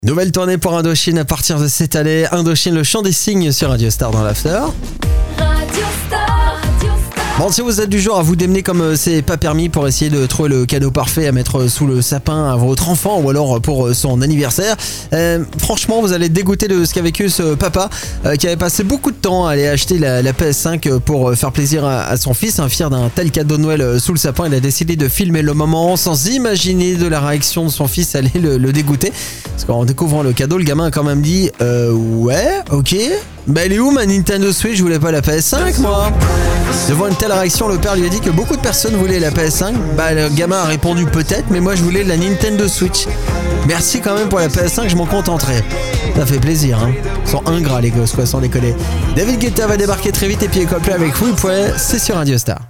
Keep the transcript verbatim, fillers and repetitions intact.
Nouvelle tournée pour Indochine à partir de cette année. Indochine, le chant des cygnes sur Radio Star dans l'After. Radio Star, Radio Star. Bon, si vous êtes du genre à vous démener comme c'est pas permis pour essayer de trouver le cadeau parfait à mettre sous le sapin à votre enfant ou alors pour son anniversaire, euh, franchement vous allez être dégoûté de ce qu'a vécu ce papa euh, qui avait passé beaucoup de temps à aller acheter la, la P S cinq pour faire plaisir à, à son fils. Hein, fier d'un tel cadeau de Noël sous le sapin, il a décidé de filmer le moment sans imaginer de la réaction de son fils allait le, le dégoûter. Parce qu'en découvrant le cadeau, le gamin a quand même dit euh, ouais, ok, bah elle est où ma Nintendo Switch? Je voulais pas la P S cinq moi. Devant une telle réaction, le père lui a dit que beaucoup de personnes voulaient la P S cinq. Bah le gamin a répondu peut-être, mais moi je voulais la Nintendo Switch. Merci quand même pour la P S cinq, je m'en contenterai. Ça fait plaisir, hein. Ils sont ingrats les gosses, quoi, sans déconner. David Guetta va débarquer très vite et puis Coldplay avec Full Poil, c'est sur Radio Star.